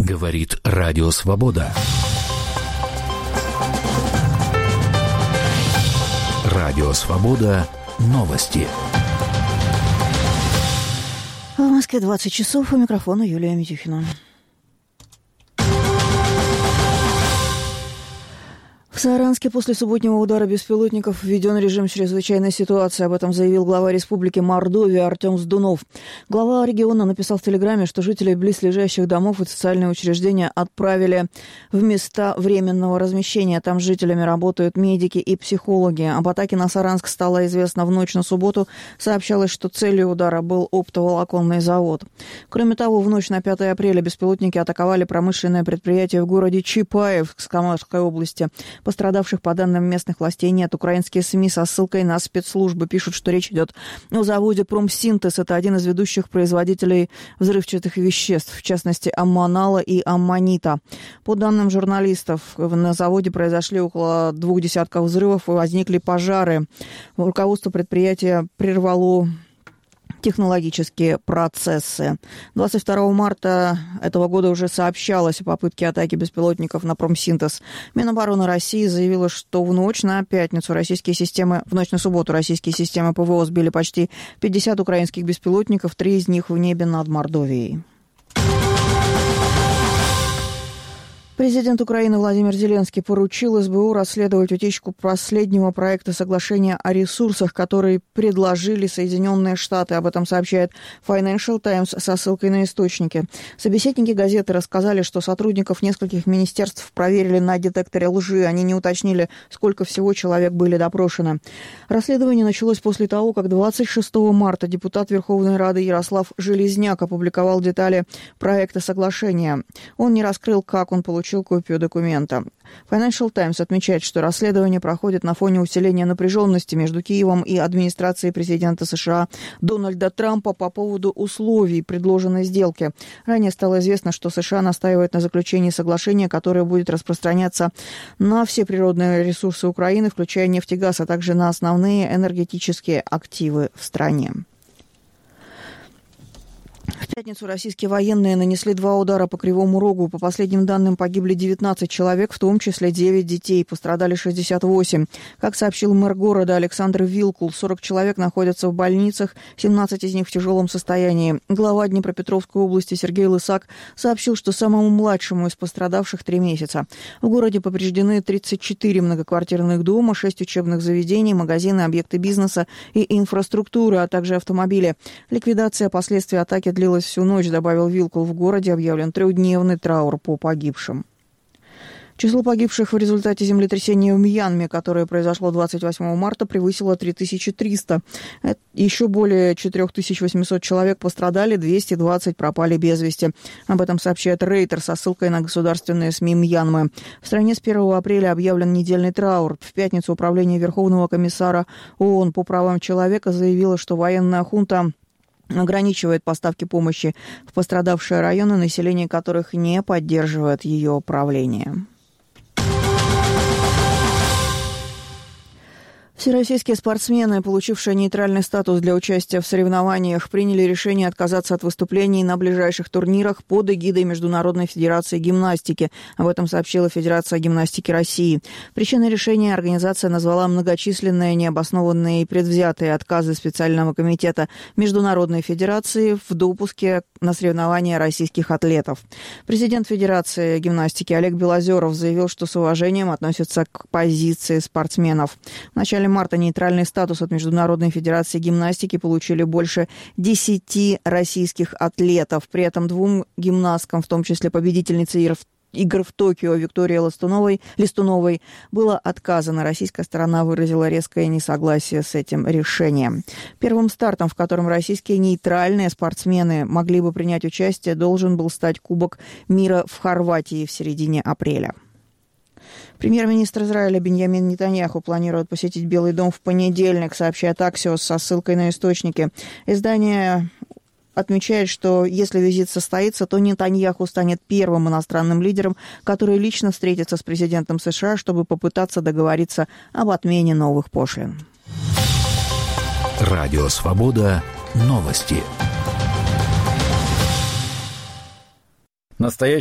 Говорит Радио Свобода. Радио Свобода. Новости. В Москве 20 часов. У микрофона Юлия Митюхина. В Саранске после субботнего удара беспилотников введен режим чрезвычайной ситуации. Об этом заявил глава Республики Мордовия Артем Сдунов. Глава региона написал в Телеграме, что жителей близлежащих домов и социальные учреждения отправили в места временного размещения. Там с жителями работают медики и психологи. Об атаке на Саранск стало известно в ночь на субботу. Сообщалось, что целью удара был оптоволоконный завод. Кроме того, в ночь на 5 апреля беспилотники атаковали промышленное предприятие в городе Чапаев Самарской области. Пострадавших, по данным местных властей, нет. Украинские СМИ со ссылкой на спецслужбы пишут, что речь идет о заводе «Промсинтез». Это один из ведущих производителей взрывчатых веществ, в частности, аммонала и аммонита. По данным журналистов, на заводе произошли около 2 десятков взрывов и возникли пожары. Руководство предприятия прервало технологические процессы. 22 марта этого года уже сообщалось о попытке атаки беспилотников на Промсинтез. Минобороны России заявила, что в ночь на субботу российские системы ПВО сбили почти 50 украинских беспилотников, 3 из них в небе над Мордовией. Президент Украины Владимир Зеленский поручил СБУ расследовать утечку последнего проекта соглашения о ресурсах, который предложили Соединенные Штаты. Об этом сообщает Financial Times со ссылкой на источники. Собеседники газеты рассказали, что сотрудников нескольких министерств проверили на детекторе лжи. Они не уточнили, сколько всего человек были допрошены. Расследование началось после того, как 26 марта депутат Верховной Рады Ярослав Железняк опубликовал детали проекта соглашения. Он не раскрыл, как он получил копию документа. Financial Times отмечает, что расследование проходит на фоне усиления напряженности между Киевом и администрацией президента США Дональда Трампа по поводу условий предложенной сделки. Ранее стало известно, что США настаивает на заключении соглашения, которое будет распространяться на все природные ресурсы Украины, включая нефть и газ, а также на основные энергетические активы в стране. В пятницу российские военные нанесли 2 удара по Кривому Рогу. По последним данным, погибли 19 человек, в том числе 9 детей. Пострадали 68. Как сообщил мэр города Александр Вилкул, 40 человек находятся в больницах, 17 из них в тяжелом состоянии. Глава Днепропетровской области Сергей Лысак сообщил, что самому младшему из пострадавших 3 месяца. В городе повреждены 34 многоквартирных дома, 6 учебных заведений, магазины, объекты бизнеса и инфраструктуры, а также автомобили. Ликвидация последствий атаки длилась всю ночь, добавил Вилкул. В городе объявлен 3-дневный траур по погибшим. Число погибших в результате землетрясения в Мьянме, которое произошло 28 марта, превысило 3300. Еще более 4800 человек пострадали, 220 пропали без вести. Об этом сообщает Рейтер со ссылкой на государственные СМИ Мьянмы. В стране с 1 апреля объявлен недельный траур. В пятницу Управление Верховного комиссара ООН по правам человека заявило, что военная хунта ограничивает поставки помощи в пострадавшие районы, население которых не поддерживает ее правление. Всероссийские спортсмены, получившие нейтральный статус для участия в соревнованиях, приняли решение отказаться от выступлений на ближайших турнирах под эгидой Международной федерации гимнастики. Об этом сообщила Федерация гимнастики России. Причиной решения организация назвала многочисленные, необоснованные и предвзятые отказы специального комитета Международной федерации в допуске на соревнования российских атлетов. Президент Федерации гимнастики Олег Белозеров заявил, что с уважением относится к позиции спортсменов. В начале марта нейтральный статус от Международной федерации гимнастики получили больше 10 российских атлетов. При этом 2 гимнасткам, в том числе победительнице игр в Токио Виктории Листуновой, было отказано. Российская сторона выразила резкое несогласие с этим решением. Первым стартом, в котором российские нейтральные спортсмены могли бы принять участие, должен был стать Кубок мира в Хорватии в середине апреля. Премьер-министр Израиля Биньямин Нетаньяху планирует посетить Белый дом в понедельник, сообщает Axios со ссылкой на источники. Издание отмечает, что если визит состоится, то Нетаньяху станет первым иностранным лидером, который лично встретится с президентом США, чтобы попытаться договориться об отмене новых пошлин. Радио Свобода. Новости. Настоящий